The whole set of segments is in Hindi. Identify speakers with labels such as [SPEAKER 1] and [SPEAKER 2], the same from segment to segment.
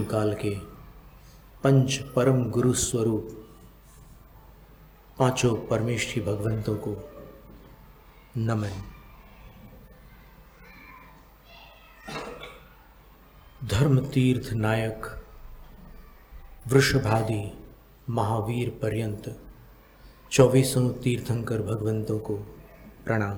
[SPEAKER 1] काल के पंच परम गुरु स्वरूप पांचों परमेष्ठी भगवंतों को नमन। धर्म तीर्थ नायक वृषभादि महावीर पर्यंत 24 तीर्थंकर भगवंतों को प्रणाम।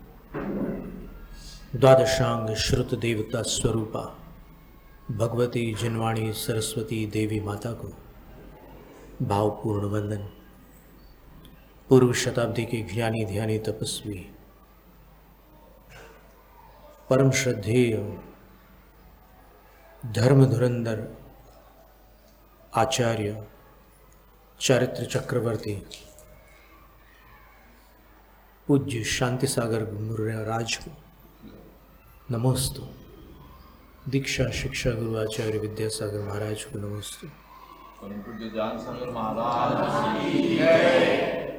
[SPEAKER 1] द्वादशांग श्रुत देवता स्वरूपा भगवती जिनवाणी सरस्वती देवी माता को भावपूर्ण वंदन। पूर्व शताब्दी के ज्ञानी ध्यानी तपस्वी परम श्रद्धेय धर्म धुरंधर आचार्य चारित्र चक्रवर्ती पूज्य शांति सागर मुर्राज को नमोस्तु। दीक्षा शिक्षा गुरु आचार्य विद्यासागर महाराज को नमोस्तु।
[SPEAKER 2] परम पूज्य ज्ञान सागर महाराज की जय।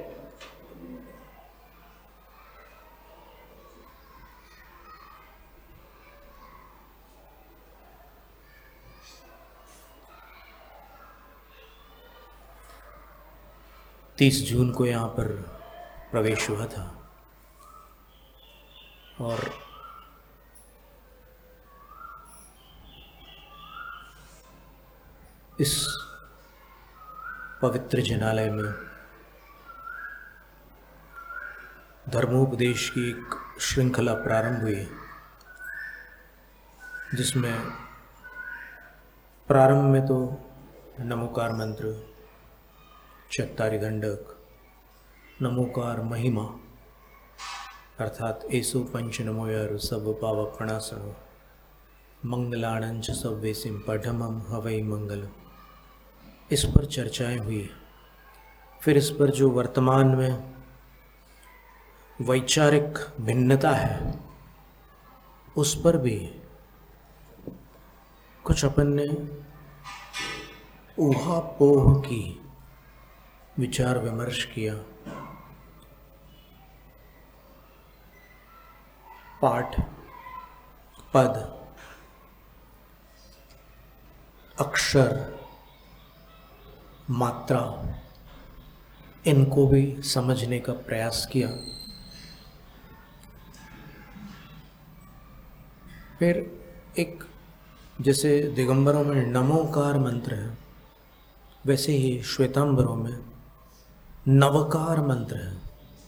[SPEAKER 1] तीस जून को यहाँ पर प्रवेश हुआ था और इस पवित्र जिनालय में धर्मोपदेश की एक श्रृंखला प्रारंभ हुई, जिसमें प्रारंभ में तो नमोकार मंत्र, चत्तारी दंडक, नमोकार महिमा अर्थात एसो पंच नमो यारु सब पावपणासनो मंगलाणंच सव्वेसिम पठमम हवै मंगलम, इस पर चर्चाएं हुई। फिर इस पर जो वर्तमान में वैचारिक भिन्नता है उस पर भी कुछ अपन ने ऊहापोह की विचार विमर्श किया। पाठ, पद, अक्षर, मात्रा, इनको भी समझने का प्रयास किया। फिर एक जैसे दिगंबरों में नमोकार मंत्र है, वैसे ही श्वेतांबरों में नवकार मंत्र है।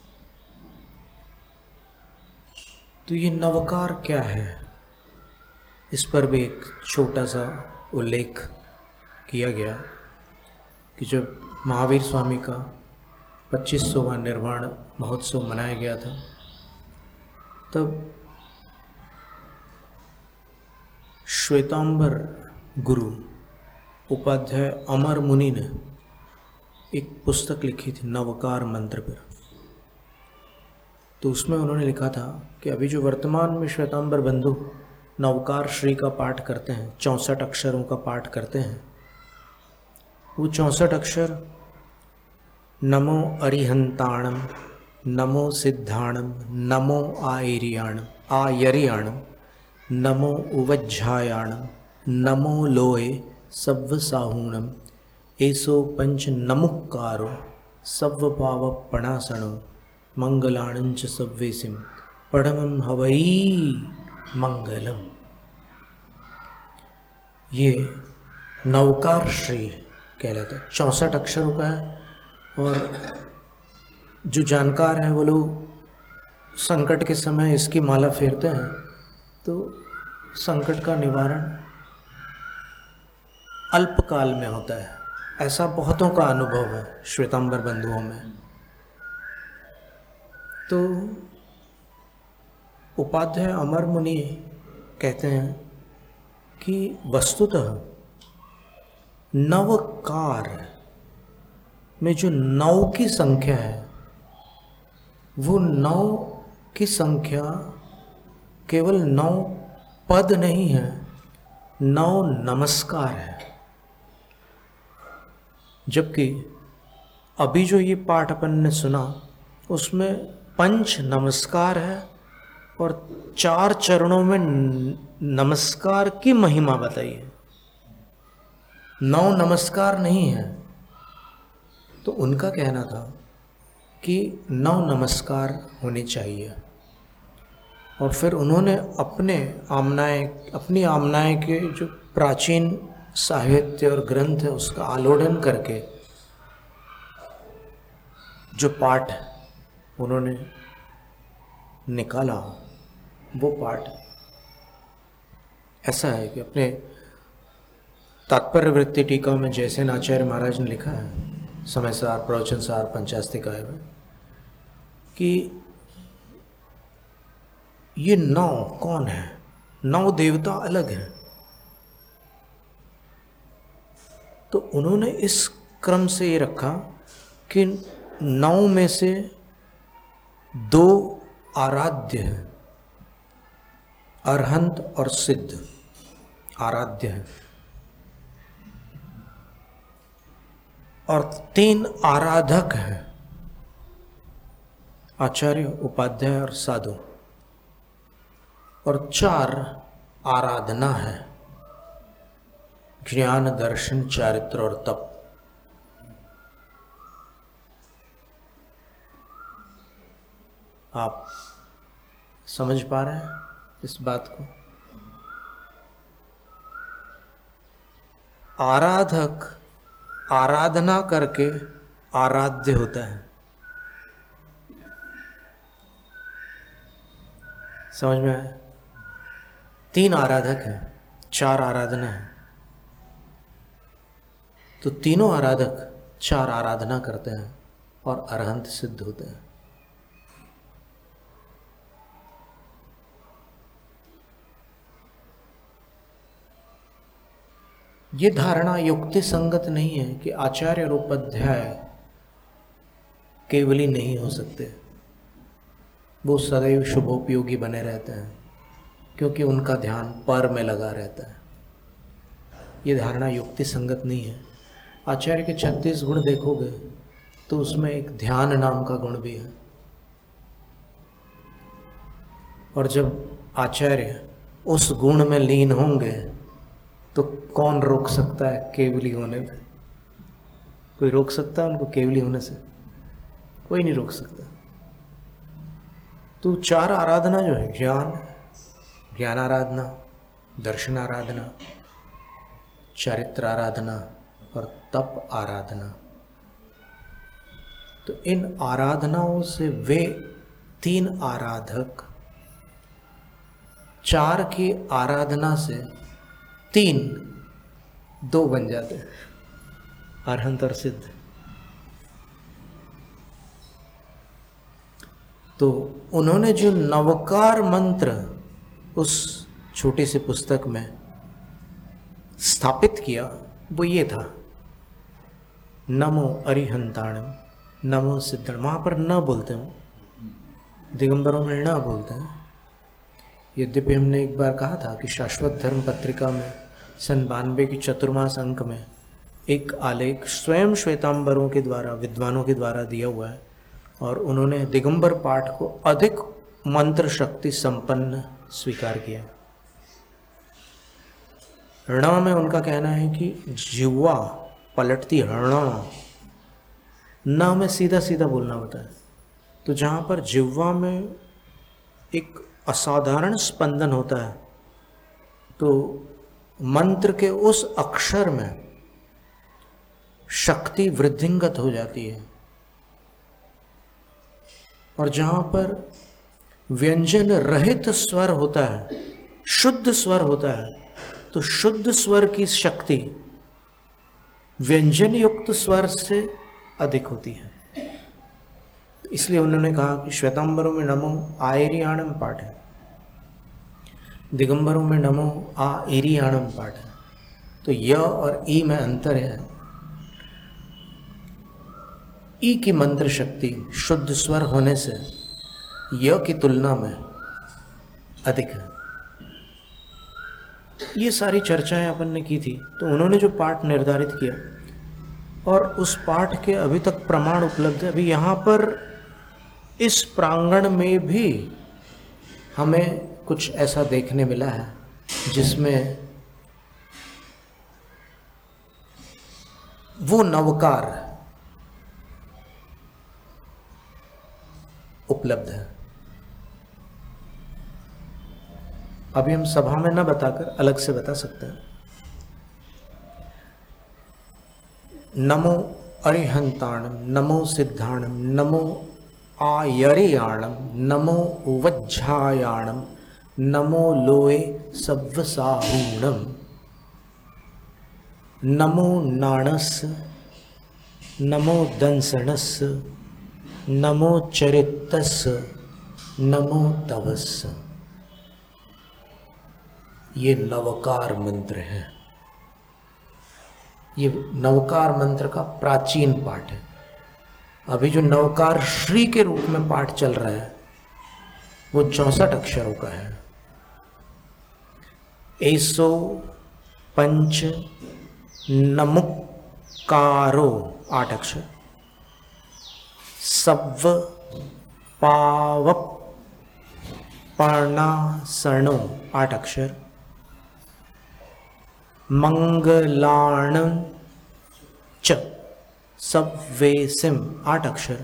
[SPEAKER 1] तो ये नवकार क्या है, इस पर भी एक छोटा सा उल्लेख किया गया कि जब महावीर स्वामी का 2500वां निर्वाण महोत्सव मनाया गया था, तब श्वेतांबर गुरु उपाध्याय अमर मुनि ने एक पुस्तक लिखी थी नवकार मंत्र पर। तो उसमें उन्होंने लिखा था कि अभी जो वर्तमान में श्वेतांबर बंधु नवकार श्री का पाठ करते हैं, 64 अक्षरों का पाठ करते हैं, वो 64 अक्षर नमो अरिहंताणम, नमो सिद्धाणम, नमो आयरियाणम, नमो उवज्झायाणम, नमो लोए सव्वसाहूणम, एसो पंच नमुक्कारो सव्वपावपणासनो मंगलाणंच सव्वेसिम पढ़मं हवै मंगलम। ये नवकार श्री कहलाता है, 64 अक्षरों का है। और जो जानकार हैं वो लोग संकट के समय इसकी माला फेरते हैं तो संकट का निवारण अल्पकाल में होता है, ऐसा बहुतों का अनुभव है श्वेतांबर बंधुओं में। तो उपाध्याय अमर मुनि कहते हैं कि वस्तुतः नवकार में जो 9 की संख्या है, वो 9 की संख्या केवल 9 पद नहीं है, 9 नमस्कार है। जबकि अभी जो ये पाठ अपन ने सुना उसमें पंच नमस्कार है और 4 चरणों में नमस्कार की महिमा बताई है। नौ नमस्कार नहीं है। तो उनका कहना था कि 9 नमस्कार होने चाहिए। और फिर उन्होंने अपनी आमनाएं के जो प्राचीन साहित्य और ग्रंथ है उसका आलोड़न करके जो पाठ उन्होंने निकाला, वो पाठ ऐसा है कि अपने तात्पर्य वृत्ति टीका में जयसेन आचार्य महाराज ने लिखा है, समय सार, प्रवचन सार, पंचास्तिकाय में, कि ये 9 कौन है? 9 देवता अलग हैं। तो उन्होंने इस क्रम से ये रखा कि 9 में से 2 आराध्य हैं, अरहंत और सिद्ध आराध्य हैं, और 3 आराधक हैं, आचार्य, उपाध्याय और साधु, और 4 आराधना है, ज्ञान, दर्शन, चारित्र और तप। आप समझ पा रहे हैं इस बात को? आराधक आराधना करके आराध्य होता है। समझ में आया? 3 आराधक हैं, 4 आराधना है। तो तीनों आराधक 4 आराधना करते हैं और अरहंत सिद्ध होते हैं। ये धारणा युक्ति संगत नहीं है कि आचार्य और उपाध्याय केवली नहीं हो सकते। वो सदैव शुभोपयोगी बने रहते हैं क्योंकि उनका ध्यान पर में लगा रहता है। ये धारणा युक्ति संगत नहीं है। आचार्य के 36 गुण देखोगे तो उसमें एक ध्यान नाम का गुण भी है। और जब आचार्य उस गुण में लीन होंगे तो कौन रोक सकता है केवली होने में? कोई रोक सकता है उनको केवली होने से? कोई नहीं रोक सकता। तो 4 आराधना जो है, ज्ञान आराधना, दर्शन आराधना, चारित्र आराधना और तप आराधना, तो इन आराधनाओं से वे 3 आराधक 4 की आराधना से 2 बन जाते हैं, अरहंत और सिद्ध। तो उन्होंने जो नवकार मंत्र उस छोटी सी पुस्तक में स्थापित किया वो ये था, नमो अरिहंताणम, नमो सिद्धण। वहाँ पर न बोलते हैं, दिगंबरों में न बोलते हैं। यद्यपि हमने एक बार कहा था कि शाश्वत धर्म पत्रिका में सन 92 की चतुर्मास अंक में एक आलेख स्वयं श्वेतांबरों के द्वारा, विद्वानों के द्वारा दिया हुआ है, और उन्होंने दिगंबर पाठ को अधिक मंत्र शक्ति संपन्न स्वीकार किया। ऋण में उनका कहना है कि जिह्वा पलटती ऋण, न में सीधा सीधा बोलना होता है। तो जहाँ पर जिह्वा में एक असाधारण स्पंदन होता है तो मंत्र के उस अक्षर में शक्ति वृद्धिंगत हो जाती है। और जहाँ पर व्यंजन रहित स्वर होता है, शुद्ध स्वर होता है, तो शुद्ध स्वर की शक्ति व्यंजन युक्त स्वर से अधिक होती है। इसलिए उन्होंने कहा कि श्वेतांबरों में नमो आएरियाणम पाठ है, दिगंबरों में नमो आएरियाणम पाठ है। तो य और ई में अंतर है। ई की मंत्र शक्ति शुद्ध स्वर होने से य की तुलना में अधिक है। ये सारी चर्चाएं अपन ने की थी। तो उन्होंने जो पाठ निर्धारित किया और उस पाठ के अभी तक प्रमाण उपलब्ध है। अभी यहाँ पर इस प्रांगण में भी हमें कुछ ऐसा देखने मिला है जिसमें वो नवकार उपलब्ध है। अभी हम सभा में न बताकर अलग से बता सकते हैं। नमो अरिहंताणम, नमो सिद्धाणम, नमो आयरियाणम, नमो वज्झायाणम, नमो लोए सव्वसाहूणम, नमो नाणस, नमो दंसणस, नमो चरितस, नमो तवस। ये नवकार मंत्र है। ये नवकार मंत्र का प्राचीन पाठ है। अभी जो नवकार श्री के रूप में पाठ चल रहा है वो 64 अक्षरों का है। ऐसो पंच नमुकारो 8 अक्षर, सव्व पावप पर्णासनो 8 अक्षर, मंगलाण च सव्वेसिम 8 अक्षर,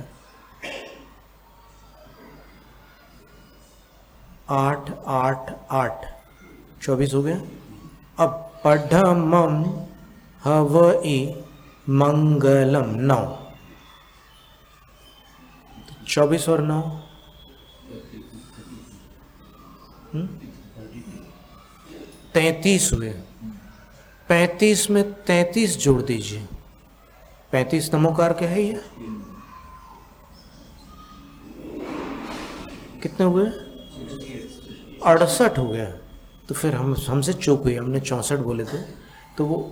[SPEAKER 1] 8 8 8 24 हो गया। अब पढ़मम हवई मंगलम 9, 24 और 9 33 हुए। 35 में 33 जोड़ दीजिए। 35 नमोकार क्या है ये? कितने हुए? 68 हो गया। तो फिर हमसे चूक हुई, हमने 64 बोले थे। तो वो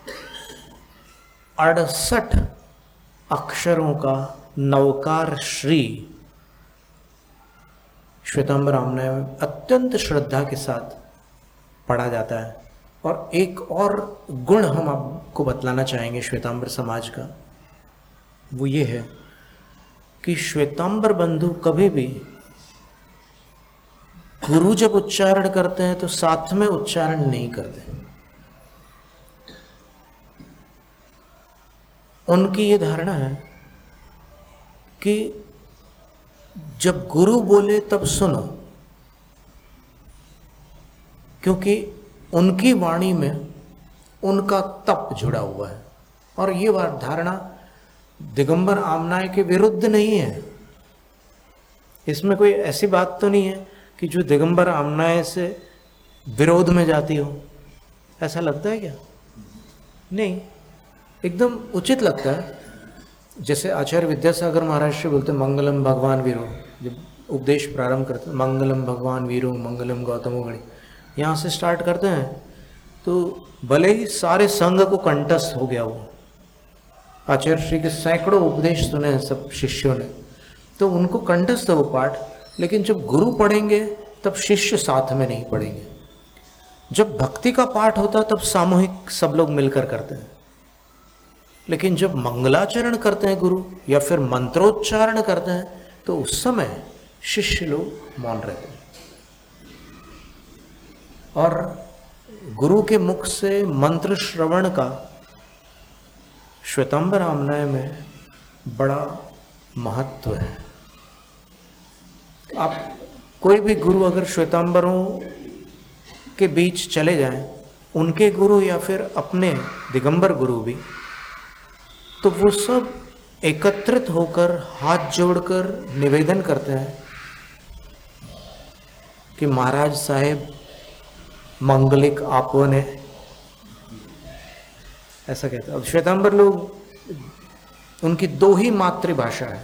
[SPEAKER 1] 68 अक्षरों का नवकार श्री श्वेतांबर आमनाय में अत्यंत श्रद्धा के साथ पढ़ा जाता है। और एक और गुण हम आपको बतलाना चाहेंगे श्वेतांबर समाज का, वो ये है कि श्वेतांबर बंधु कभी भी गुरु जब उच्चारण करते हैं तो साथ में उच्चारण नहीं करते। उनकी ये धारणा है कि जब गुरु बोले तब सुनो, क्योंकि उनकी वाणी में उनका तप जुड़ा हुआ है। और ये धारणा दिगंबर आमनाय के विरुद्ध नहीं है। इसमें कोई ऐसी बात तो नहीं है कि जो दिगंबर आमनाय से विरोध में जाती हो। ऐसा लगता है क्या? नहीं, एकदम उचित लगता है। जैसे आचार्य विद्यासागर महाराज से बोलते मंगलम भगवान वीरो, जब उपदेश प्रारंभ करते मंगलम भगवान वीरो मंगलम गौतमो गणि, यहाँ से स्टार्ट करते हैं। तो भले ही सारे संघ को कंठस्थ हो गया वो, आचार्य श्री के सैकड़ों उपदेश सुने हैं सब शिष्यों ने, तो उनको कंठस्थ है वो पाठ। लेकिन जब गुरु पढ़ेंगे तब शिष्य साथ में नहीं पढ़ेंगे। जब भक्ति का पाठ होता है तब सामूहिक सब लोग मिलकर करते हैं। लेकिन जब मंगलाचरण करते हैं गुरु या फिर मंत्रोच्चारण करते हैं तो उस समय शिष्य लोग मौन रहते हैं। और गुरु के मुख से मंत्र श्रवण का श्वेतांबर आमनाय में बड़ा महत्व है। आप कोई भी गुरु अगर श्वेतांबरों के बीच चले जाएं, उनके गुरु या फिर अपने दिगंबर गुरु भी, तो वो सब एकत्रित होकर हाथ जोड़कर निवेदन करते हैं कि महाराज साहेब मंगलिक आपो ने, ऐसा कहते हैं। अब श्वेतांबर लोग, उनकी 2 ही मातृभाषा है,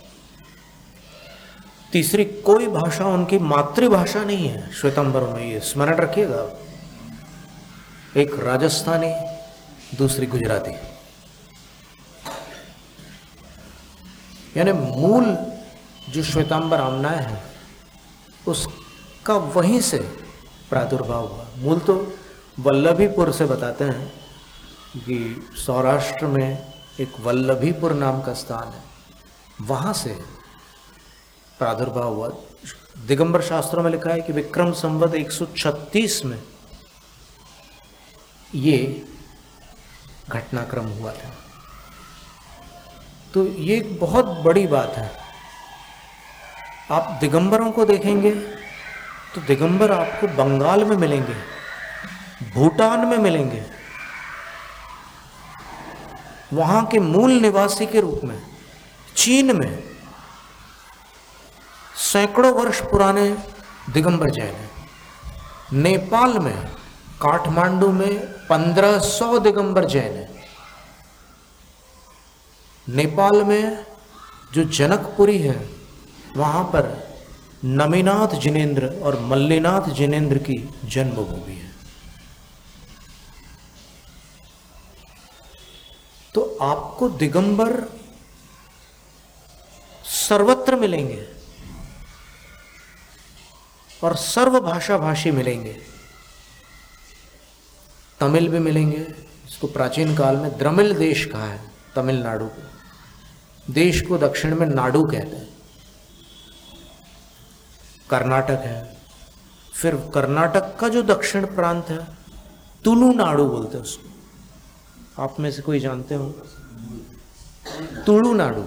[SPEAKER 1] तीसरी कोई भाषा उनकी मातृभाषा नहीं है श्वेतांबरों में। ये स्मरण रखिएगा। एक राजस्थानी, दूसरी गुजराती, यानी मूल जो श्वेतांबर आमनाय है उसका वहीं से प्रादुर्भाव हुआ। मूल तो वल्लभीपुर से बताते हैं कि सौराष्ट्र में एक वल्लभीपुर नाम का स्थान है, वहाँ से प्रादुर्भाव हुआ। दिगंबर शास्त्रों में लिखा है कि विक्रम संवत 136 में ये घटनाक्रम हुआ था। तो ये एक बहुत बड़ी बात है। आप दिगंबरों को देखेंगे तो दिगंबर आपको बंगाल में मिलेंगे, भूटान में मिलेंगे, वहां के मूल निवासी के रूप में, चीन में सैकड़ों वर्ष पुराने दिगंबर जैन हैं, नेपाल में काठमांडू में 1500 दिगंबर जैन हैं, नेपाल में जो जनकपुरी है वहां पर नमिनाथ जिनेन्द्र और मल्लिनाथ जिनेन्द्र की जन्मभूमि है। तो आपको दिगंबर सर्वत्र मिलेंगे और सर्वभाषा भाषी मिलेंगे। तमिल भी मिलेंगे, इसको प्राचीन काल में द्रमिल देश कहा है, तमिलनाडु को, देश को दक्षिण में नाडु कहते हैं। कर्नाटक है, फिर कर्नाटक का जो दक्षिण प्रांत है तुलुनाडु बोलते हैं उसको। आप में से कोई जानते हो? तुलुनाडु।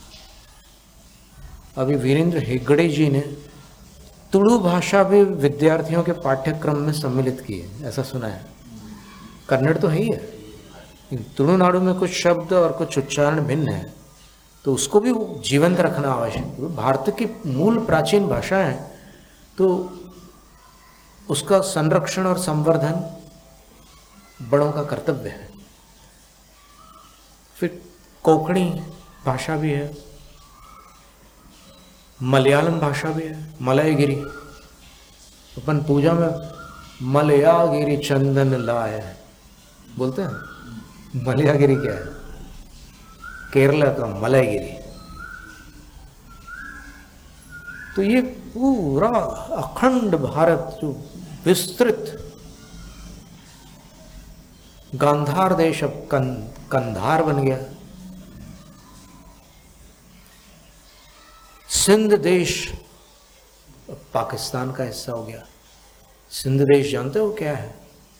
[SPEAKER 1] अभी वीरेंद्र हेगड़े जी ने तुलु भाषा भी विद्यार्थियों के पाठ्यक्रम में सम्मिलित की है, ऐसा सुना है। कन्नड़ तो है ही है, तुलुनाडु में कुछ शब्द और कुछ उच्चारण भिन्न है, तो उसको भी जीवंत रखना आवश्यक है। भारत की मूल प्राचीन भाषा है, तो उसका संरक्षण और संवर्धन बड़ों का कर्तव्य है। फिर कोंकणी भाषा भी है, मलयालम भाषा भी है, मलयगिरी। अपन पूजा में मलयागिरी चंदन लाए बोलते हैं। मलयागिरी क्या है? केरला का मलयगिरी। तो ये पूरा अखंड भारत जो विस्तृत, गांधार देश अब कंधार बन गया, सिंध देश पाकिस्तान का हिस्सा हो गया। सिंध देश जानते हो क्या है?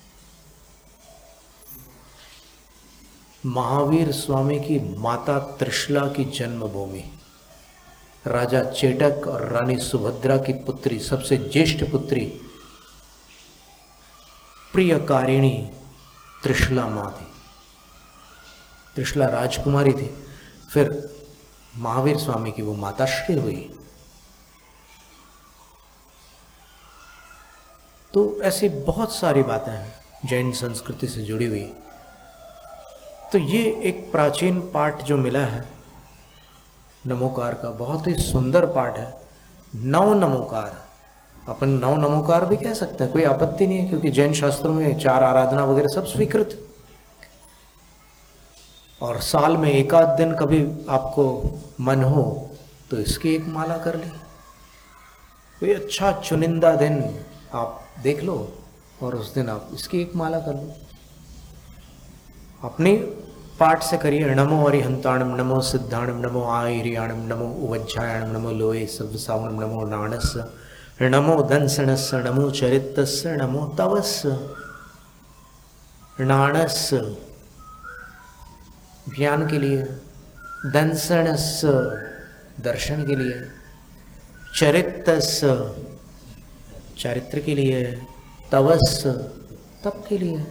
[SPEAKER 1] महावीर स्वामी की माता त्रिशला की जन्मभूमि, राजा चेटक और रानी सुभद्रा की पुत्री, सबसे ज्येष्ठ पुत्री प्रियकारिणी त्रिशला माँ थी। त्रिशला राजकुमारी थी, फिर महावीर स्वामी की वो माताश्री हुई। तो ऐसी बहुत सारी बातें हैं जैन संस्कृति से जुड़ी हुई। तो ये एक प्राचीन पाठ जो मिला है नमोकार का, बहुत ही सुंदर पाठ है। नव नमोकार, अपन नव नमोकार भी कह सकते हैं, कोई आपत्ति नहीं है, क्योंकि जैन शास्त्रों में 4 आराधना वगैरह सब स्वीकृत। और साल में एक आध दिन कभी आपको मन हो तो इसकी एक माला कर ली। कोई अच्छा चुनिंदा दिन आप देख लो और उस दिन आप इसकी एक माला कर लो। अपनी पाठ से करिए। नमो अरिहंताणम, नमो सिद्धाणम, नमो आयरियाणम, नमो उवज्जायणम, नमो लोये सव्वसावणम, नमो नाणस, नमो दंसणस, नमो चरितस, नमो तवस। नाणस ज्ञान के लिए, दंसणस दर्शन के लिए, चरितस चारित्र के लिए, तवस तप के लिए।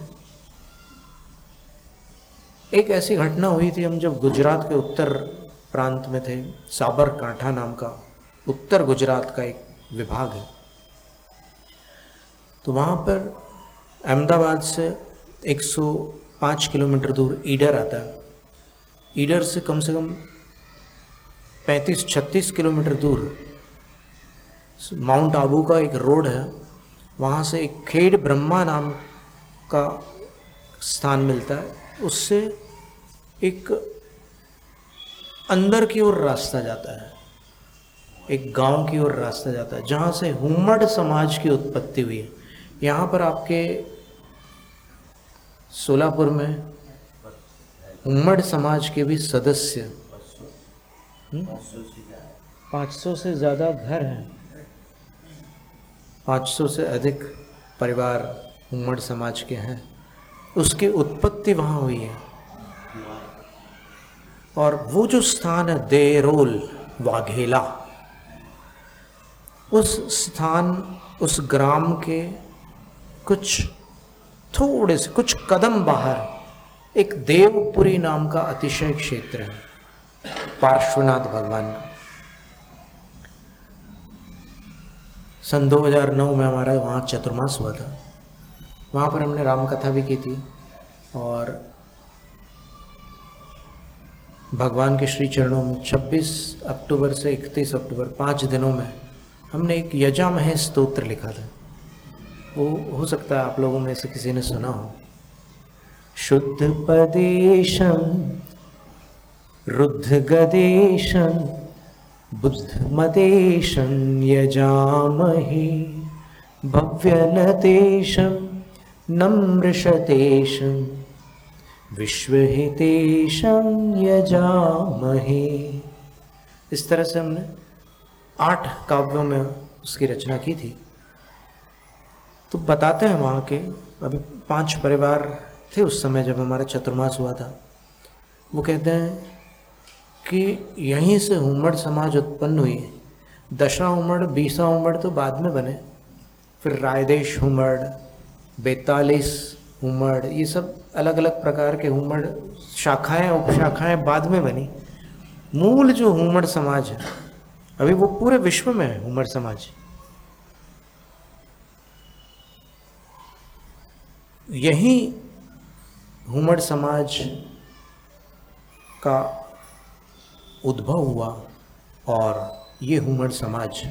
[SPEAKER 1] एक ऐसी घटना हुई थी, हम जब गुजरात के उत्तर प्रांत में थे, साबरकांठा नाम का उत्तर गुजरात का एक विभाग है, तो वहाँ पर अहमदाबाद से 105 किलोमीटर दूर ईडर आता है। ईडर से कम 35-36 किलोमीटर दूर माउंट आबू का एक रोड है, वहाँ से एक खेड़ ब्रह्मा नाम का स्थान मिलता है, उससे एक अंदर की ओर रास्ता जाता है, एक गांव की ओर रास्ता जाता है, जहाँ से हुम्मड़ समाज की उत्पत्ति हुई है। यहाँ पर आपके सोलापुर में हुम्मड़ समाज के भी सदस्य 500 से ज़्यादा घर हैं, 500 से अधिक परिवार हुम्मड़ समाज के हैं। उसकी उत्पत्ति वहाँ हुई है। और वो जो स्थान है देरोल वाघेला, उस स्थान, उस ग्राम के कुछ थोड़े से कुछ कदम बाहर एक देवपुरी नाम का अतिशय क्षेत्र है, पार्श्वनाथ भगवान का। सन 2009 में हमारा वहाँ चतुर्मास हुआ था, वहाँ पर हमने राम कथा भी की थी और भगवान के श्री चरणों में 26 अक्टूबर से 31 अक्टूबर 5 दिनों में हमने एक यजामहे स्तोत्र लिखा था। वो हो सकता है आप लोगों में से किसी ने सुना हो। शुद्ध पदेशम रुद्ध गदेशम बुद्ध मदेशम यजामहे भव्यनतेशम नम्रशतेशम विश्वहितेशम यजामहे। इस तरह से हमने 8 काव्यों में उसकी रचना की थी। तो बताते हैं वहाँ के, अभी 5 परिवार थे उस समय जब हमारा चतुर्मास हुआ था। वो कहते हैं कि यहीं से हुमड़ समाज उत्पन्न हुई। दशा हुमड़, बीसा हुमड़ तो बाद में बने, फिर रायदेश हुमड़, 42 हुमड़, ये सब अलग अलग प्रकार के हुमड़, शाखाएं उपशाखाएं बाद में बनी। मूल जो हुमड़ समाज है अभी वो पूरे विश्व में है। हुमड़ समाज यही हुमड़ समाज का उद्भव हुआ और ये हुमड़ समाज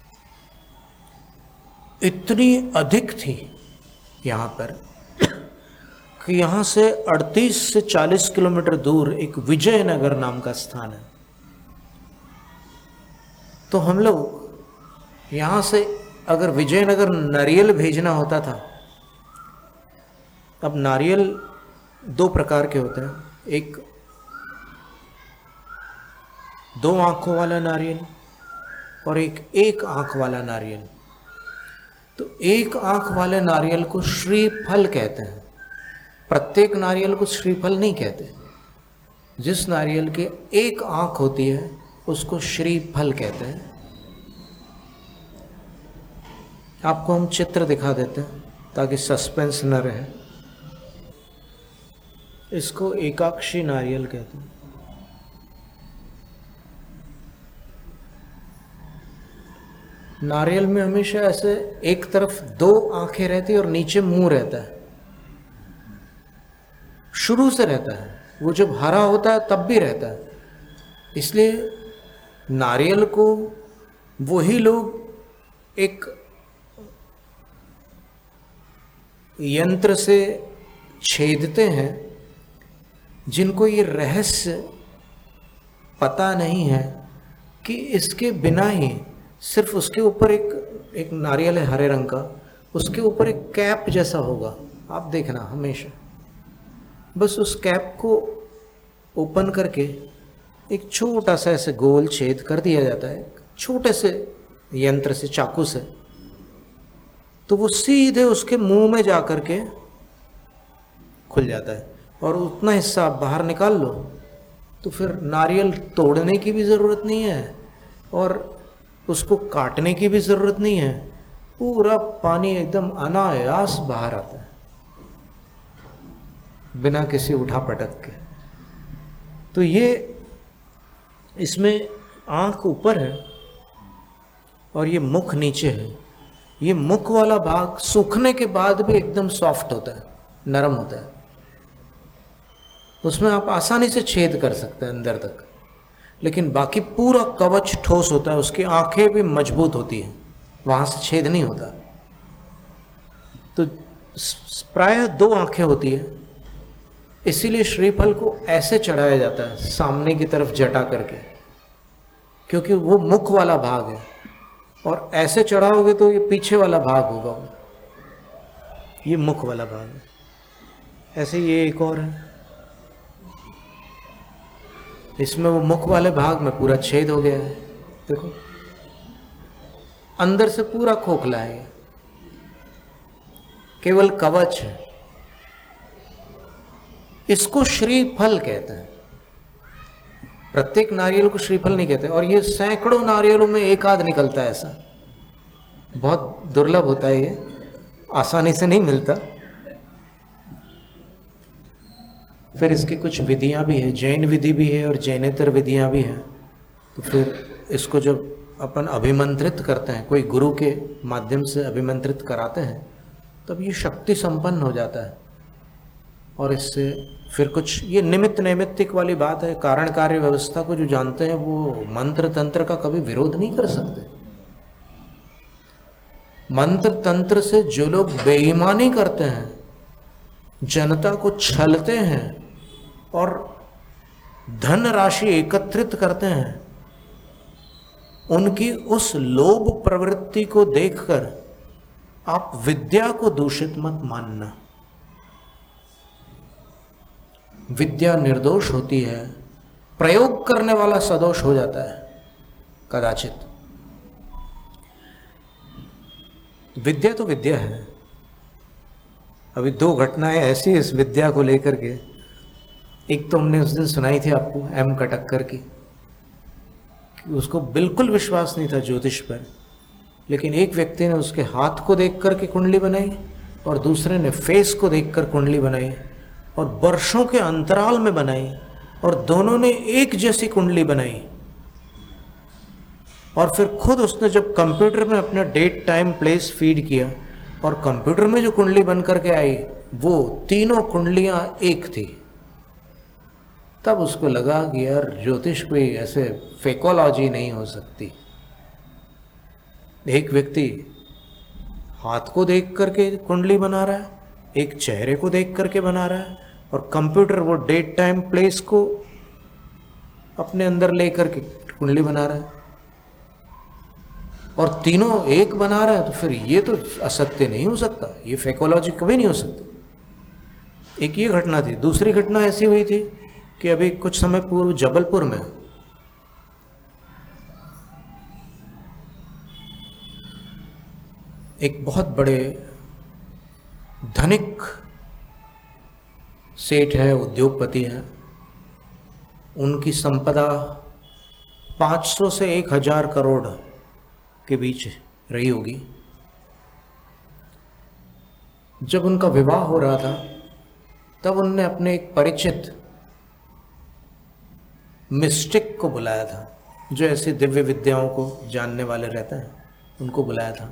[SPEAKER 1] इतनी अधिक थी यहाँ पर कि यहाँ से 38 से 40 किलोमीटर दूर एक विजयनगर नाम का स्थान है। तो हम लोग यहाँ से अगर विजयनगर नारियल भेजना होता था, अब नारियल 2 प्रकार के होते हैं, एक 2 आंखों वाला नारियल और एक आंख वाला नारियल। तो एक आंख वाले नारियल को श्रीफल कहते हैं, प्रत्येक नारियल को श्रीफल नहीं कहते। जिस नारियल के एक आंख होती है उसको श्रीफल कहते हैं। आपको हम चित्र दिखा देते हैं ताकि सस्पेंस न रहे। इसको एकाक्षी नारियल कहते हैं। नारियल में हमेशा ऐसे एक तरफ 2 आंखें रहती है और नीचे मुंह रहता है, शुरू से रहता है। वो जब हरा होता है तब भी रहता है। इसलिए नारियल को वही लोग एक यंत्र से छेदते हैं जिनको ये रहस्य पता नहीं है कि इसके बिना ही सिर्फ उसके ऊपर एक नारियल है हरे रंग का, उसके ऊपर एक कैप जैसा होगा, आप देखना हमेशा। बस उस कैप को ओपन करके एक छोटा सा ऐसे गोल छेद कर दिया जाता है छोटे से यंत्र से, चाकू से। तो वो सीधे उसके मुंह में जा कर के खुल जाता है और उतना हिस्सा आप बाहर निकाल लो तो फिर नारियल तोड़ने की भी ज़रूरत नहीं है और उसको काटने की भी ज़रूरत नहीं है। पूरा पानी एकदम अनायास बाहर आता है बिना किसी उठा पटक के। तो ये इसमें आँख ऊपर है और ये मुख नीचे है। ये मुख वाला भाग सूखने के बाद भी एकदम सॉफ्ट होता है, नरम होता है। उसमें आप आसानी से छेद कर सकते हैं अंदर तक, लेकिन बाकी पूरा कवच ठोस होता है। उसकी आंखें भी मजबूत होती हैं, वहाँ से छेद नहीं होता। तो प्रायः 2 आंखें होती है, इसीलिए श्रीफल को ऐसे चढ़ाया जाता है सामने की तरफ जटा करके, क्योंकि वो मुख वाला भाग है। और ऐसे चढ़ाओगे तो ये पीछे वाला भाग होगा, ये मुख वाला भाग है। ऐसे ये एक और है, इसमें वो मुख वाले भाग में पूरा छेद हो गया है। देखो अंदर से पूरा खोखला है, केवल कवच है। इसको श्रीफल कहते हैं। प्रत्येक नारियल को श्रीफल नहीं कहते, और ये सैकड़ों नारियलों में एक आध निकलता है, ऐसा बहुत दुर्लभ होता है, ये आसानी से नहीं मिलता। फिर इसकी कुछ विधियां भी है, जैन विधि भी है और जैनेतर विधियां भी हैं। तो फिर इसको जब अपन अभिमंत्रित करते हैं, कोई गुरु के माध्यम से अभिमंत्रित कराते हैं, तब ये शक्ति संपन्न हो जाता है। और इससे फिर कुछ ये निमित्त नैमित्तिक वाली बात है, कारण कार्य व्यवस्था को जो जानते हैं वो मंत्र तंत्र का कभी विरोध नहीं कर सकते। मंत्र तंत्र से जो लोग बेईमानी करते हैं, जनता को छलते हैं और धन राशि एकत्रित करते हैं, उनकी उस लोभ प्रवृत्ति को देखकर आप विद्या को दूषित मत मानना। विद्या निर्दोष होती है, प्रयोग करने वाला सदोष हो जाता है कदाचित। विद्या तो विद्या है। अभी दो घटनाएं ऐसी इस विद्या को लेकर के, एक तो हमने उस दिन सुनाई थी आपको एम कटक्कर की, उसको बिल्कुल विश्वास नहीं था ज्योतिष पर, लेकिन एक व्यक्ति ने उसके हाथ को देख कर के कुंडली बनाई और दूसरे ने फेस को देखकर कुंडली बनाई, और वर्षों के अंतराल में बनाई, और दोनों ने एक जैसी कुंडली बनाई। और फिर खुद उसने जब कंप्यूटर में अपना डेट टाइम प्लेस फीड किया और कंप्यूटर में जो कुंडली बन करके आई वो तीनों कुंडलियां एक थी, तब उसको लगा कि यार ज्योतिष कोई ऐसे फेकोलॉजी नहीं हो सकती। एक व्यक्ति हाथ को देख करके कुंडली बना रहा है, एक चेहरे को देख करके बना रहा है, और कंप्यूटर वो डेट टाइम प्लेस को अपने अंदर लेकर के कुंडली बना रहा है, और तीनों एक बना रहा है। तो फिर ये तो असत्य नहीं हो सकता, ये फेकोलॉजी कभी नहीं हो सकती। एक ये घटना थी। दूसरी घटना ऐसी हुई थी कि अभी कुछ समय पूर्व जबलपुर में एक बहुत बड़े धनिक सेठ है, उद्योगपति है, उनकी संपदा 500 से 1000 करोड़ के बीच रही होगी। जब उनका विवाह हो रहा था तब उनने अपने एक परिचित मिस्टिक को बुलाया था, जो ऐसी दिव्य विद्याओं को जानने वाले रहते हैं, उनको बुलाया था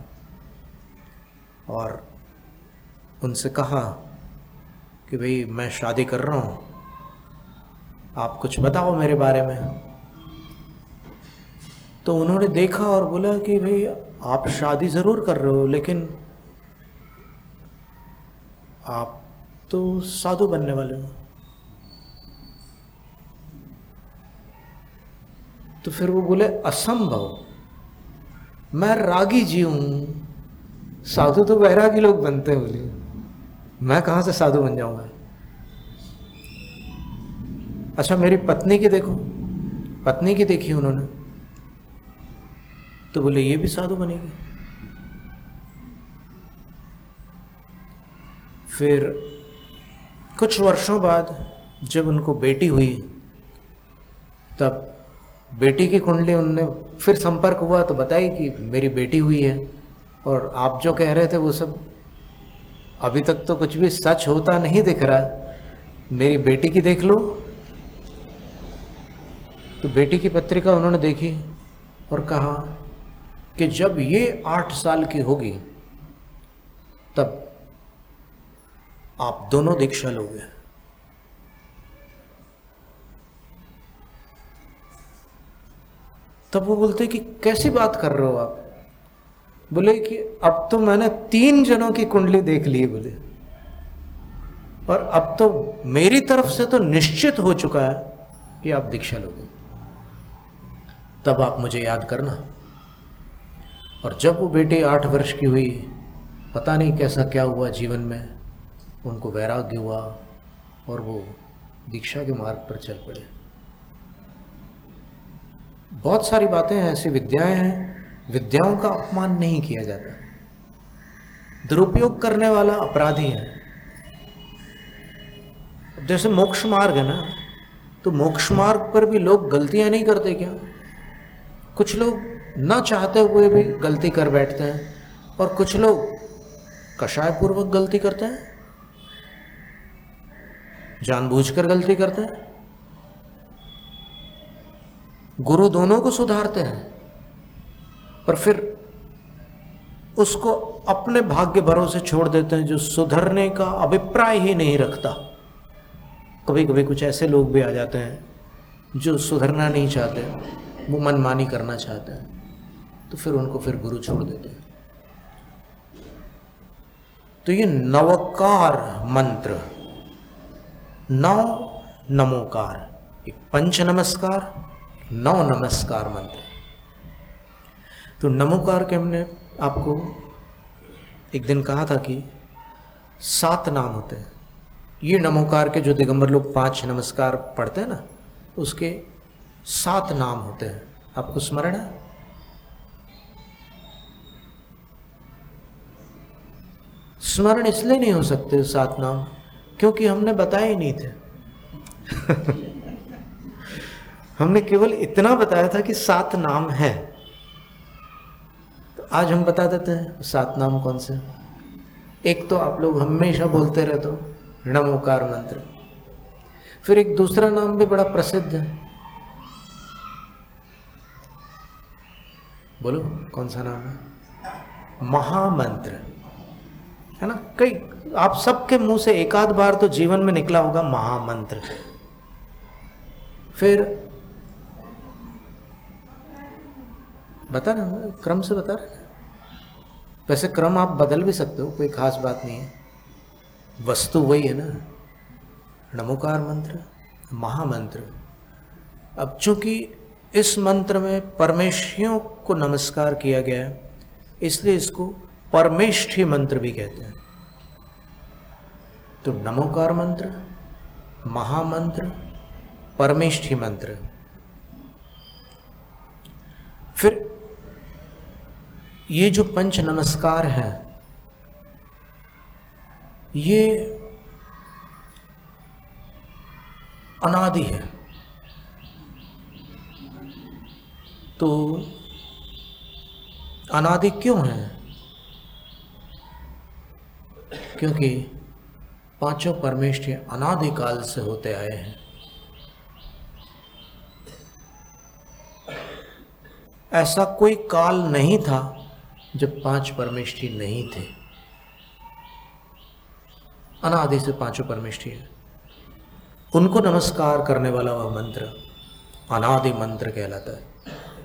[SPEAKER 1] और उनसे कहा कि भाई मैं शादी कर रहा हूँ, आप कुछ बताओ मेरे बारे में। तो उन्होंने देखा और बोला कि भाई आप शादी ज़रूर कर रहे हो, लेकिन आप तो साधु बनने वाले हो। तो फिर वो बोले असंभव, मैं रागी जी हूँ, साधु तो वैरागी लोग बनते हैं, बोले मैं कहाँ से साधु बन जाऊँगा। अच्छा मेरी पत्नी की देखो, पत्नी की देखी उन्होंने, तो बोले ये भी साधु बनेगी। फिर कुछ वर्षों बाद जब उनको बेटी हुई, तब बेटी की कुंडली उनने फिर संपर्क हुआ तो बताई कि मेरी बेटी हुई है, और आप जो कह रहे थे वो सब अभी तक तो कुछ भी सच होता नहीं दिख रहा, मेरी बेटी की देख लो। तो बेटी की पत्रिका उन्होंने देखी और कहा कि जब ये 8 साल की होगी तब आप दोनों दीक्षा लोगे। तब वो बोलते कि कैसी बात कर रहे हो आप। बोले कि अब तो मैंने 3 जनों की कुंडली देख ली, बोले, और अब तो मेरी तरफ से तो निश्चित हो चुका है कि आप दीक्षा लोगे, तब आप मुझे याद करना। और जब वो बेटी 8 वर्ष की हुई, पता नहीं कैसा क्या हुआ जीवन में, उनको वैराग्य हुआ और वो दीक्षा के मार्ग पर चल पड़े। बहुत सारी बातें हैं, ऐसी विद्याएं हैं, विद्याओं का अपमान नहीं किया जाता। दुरुपयोग करने वाला अपराधी है। जैसे मोक्ष मार्ग है ना, तो मोक्ष मार्ग पर भी लोग गलतियां नहीं करते क्या? कुछ लोग ना चाहते हुए भी गलती कर बैठते हैं और कुछ लोग कषाय पूर्वक गलती करते हैं, जानबूझकर गलती करते हैं। गुरु दोनों को सुधारते हैं, पर फिर उसको अपने भाग्य भरोसे छोड़ देते हैं जो सुधरने का अभिप्राय ही नहीं रखता। कभी कभी कुछ ऐसे लोग भी आ जाते हैं जो सुधरना नहीं चाहते, वो मनमानी करना चाहते हैं, तो फिर उनको फिर गुरु छोड़ देते हैं। तो ये नवकार मंत्र, नव नमोकार, एक पंच नमस्कार, नव नमस्कार मंत्र। तो नमोकार के हमने आपको एक दिन कहा था कि 7 नाम होते हैं। ये नमोकार के जो दिगंबर लोग 5 नमस्कार पढ़ते हैं ना, उसके 7 नाम होते हैं। आपको स्मरण है? स्मरण इसलिए नहीं हो सकते 7 नाम क्योंकि हमने बताए ही नहीं थे। हमने केवल इतना बताया था कि 7 नाम है, तो आज हम बता देते हैं 7 नाम कौन से। एक तो आप लोग हमेशा बोलते रहते हो, नमोकार मंत्र। फिर एक दूसरा नाम भी बड़ा प्रसिद्ध है, बोलो कौन सा नाम है? महामंत्र, है ना? कई आप सबके मुंह से एक आध बार तो जीवन में निकला होगा महामंत्र। फिर बता ना, क्रम से बता रहे। वैसे क्रम आप बदल भी सकते हो, कोई खास बात नहीं है, वस्तु वही है ना। नमोकार मंत्र, महामंत्र। अब चूंकि इस मंत्र में परमेष्ठियों को नमस्कार किया गया है, इसलिए इसको परमेष्ठी मंत्र भी कहते हैं। तो नमोकार मंत्र, महामंत्र, परमेष्ठी मंत्र। फिर ये जो पंच नमस्कार है, ये अनादि है। तो अनादि क्यों है? क्योंकि 5 परमेष्ठी अनादिकाल से होते आए हैं। ऐसा कोई काल नहीं था जब 5 परमेष्ठी नहीं थे। अनादि से 5 परमेष्ठी है। उनको नमस्कार करने वाला वह मंत्र अनादि मंत्र कहलाता है।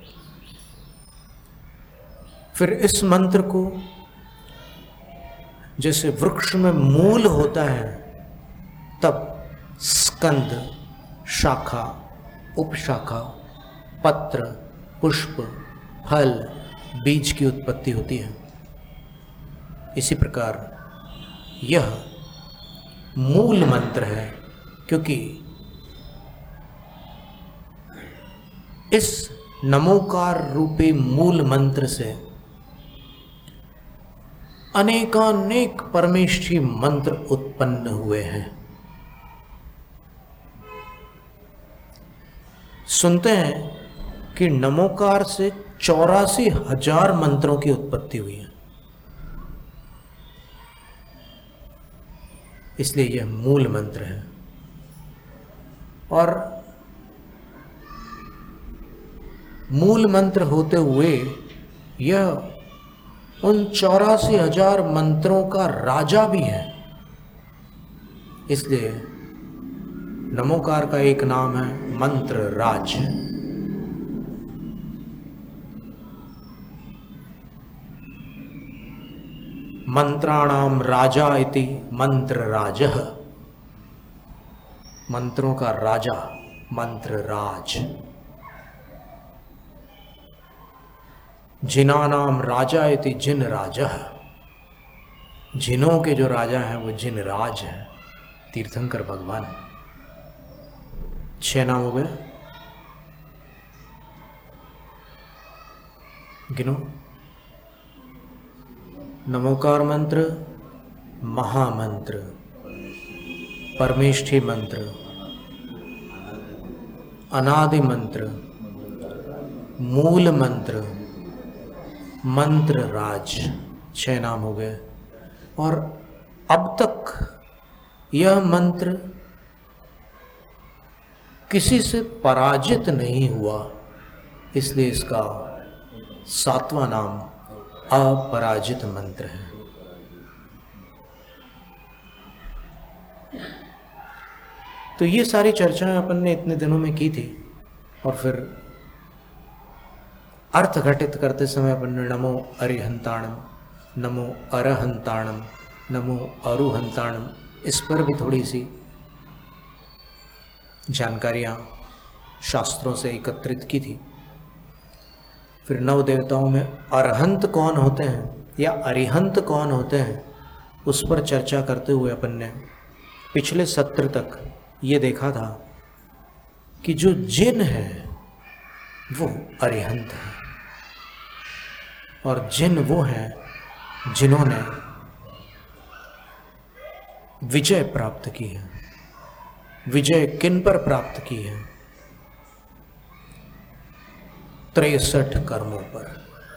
[SPEAKER 1] फिर इस मंत्र को जैसे वृक्ष में मूल होता है, तब स्कंद, शाखा, उपशाखा, पत्र, पुष्प, फल, बीज की उत्पत्ति होती है। इसी प्रकार यह मूल मंत्र है, क्योंकि इस नमोकार रूपी मूल मंत्र से अनेकानेक परमेष्ठी मंत्र उत्पन्न हुए हैं। सुनते हैं कि नमोकार से 84,000 मंत्रों की उत्पत्ति हुई है। इसलिए यह मूल मंत्र है। और मूल मंत्र होते हुए यह उन 84,000 मंत्रों का राजा भी है। इसलिए नमोकार का एक नाम है मंत्र राज। मंत्राणाम राजा इति मंत्र राजः, मंत्रों का राजा मंत्र राज। जिनानाम राजा इति जिन राजः, जिनों के जो राजा हैं वो जिन राज है, तीर्थंकर भगवान। 6 नाम हो गए, गिनो। नमोकार मंत्र, महामंत्र, परमेष्ठी मंत्र, अनादि मंत्र, मूल मंत्र, मंत्र राज, 6 नाम हो गए। और अब तक यह मंत्र किसी से पराजित नहीं हुआ, इसलिए इसका 7वां नाम अपराजित मंत्र है। तो ये सारी चर्चाएं अपन ने इतने दिनों में की थी, और फिर अर्थ घटित करते समय अपन ने नमो अरिहंताणम, नमो अरहंताणम, नमो अरुहंताणम, इस पर भी थोड़ी सी जानकारियां शास्त्रों से एकत्रित की थी। फिर 9 देवताओं में अरहंत कौन होते हैं या अरिहंत कौन होते हैं, उस पर चर्चा करते हुए अपन ने पिछले सत्र तक ये देखा था कि जो जिन है वो अरिहंत है, और जिन वो हैं जिन्होंने विजय प्राप्त की है। विजय किन पर प्राप्त की है? 63 कर्मों पर।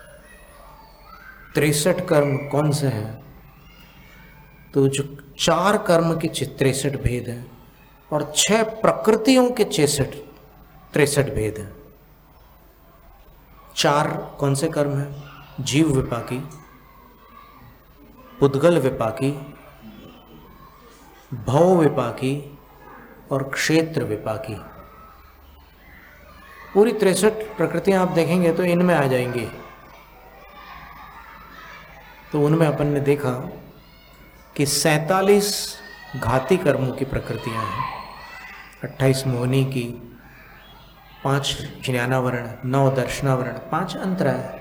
[SPEAKER 1] 63 कर्म कौन से हैं? तो जो 4 कर्म के 63 भेद हैं और 6 प्रकृतियों के 63 भेद हैं। 4 कौन से कर्म हैं? जीव विपाकी, पुद्गल विपाकी, भव विपाकी और क्षेत्र विपाकी। पूरी 63 प्रकृतियां आप देखेंगे तो इनमें आ जाएंगी। तो उनमें अपन ने देखा कि 47 घाती कर्मों की प्रकृतियां हैं, 28 मोहनी की, 5 ज्ञानावरण, 9 दर्शनावरण, 5 अंतराय।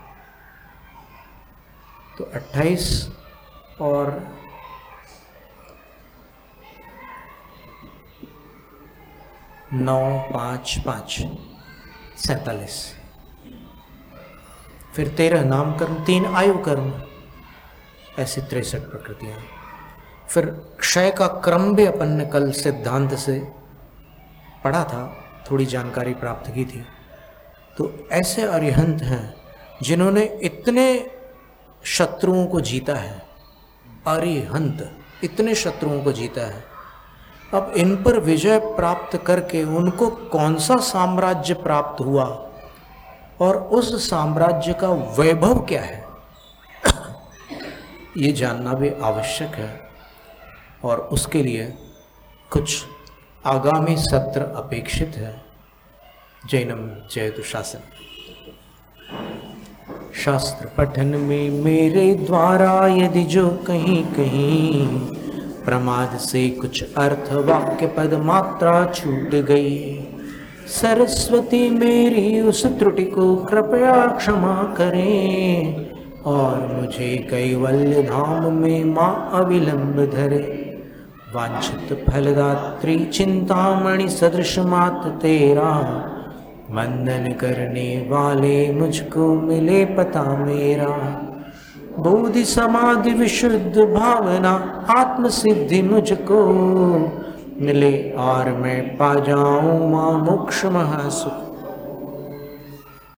[SPEAKER 1] तो 28 और 9, 5, 5, 47। फिर 13 नाम कर्म, 3 आयु कर्म, ऐसी 63 प्रकृतियां। फिर क्षय का क्रम भी अपन ने कल सिद्धांत से पढ़ा था, थोड़ी जानकारी प्राप्त की थी। तो ऐसे अरिहंत हैं जिन्होंने इतने शत्रुओं को जीता है, अरिहंत इतने शत्रुओं को जीता है। अब इन पर विजय प्राप्त करके उनको कौन सा साम्राज्य प्राप्त हुआ और उस साम्राज्य का वैभव क्या है, ये जानना भी आवश्यक है। और उसके लिए कुछ आगामी सत्र अपेक्षित है। जैनम जयतु शासन। शास्त्र पठन में मेरे द्वारा यदि जो कहीं कहीं प्रमाद से कुछ अर्थ वाक्य पद मात्रा छूट गई, सरस्वती मेरी उस त्रुटि को कृपया क्षमा करें और मुझे कैवल्य धाम में माँ अविलंब धरे। वांछित फलदात्री चिंतामणि सदृश मात तेरा, वंदन करने वाले मुझको मिले पता मेरा। बोधि समाधि विशुद्ध भावना आत्म सिद्धि मुझको मिले और मैं पा जाऊं मां मोक्ष महासुख।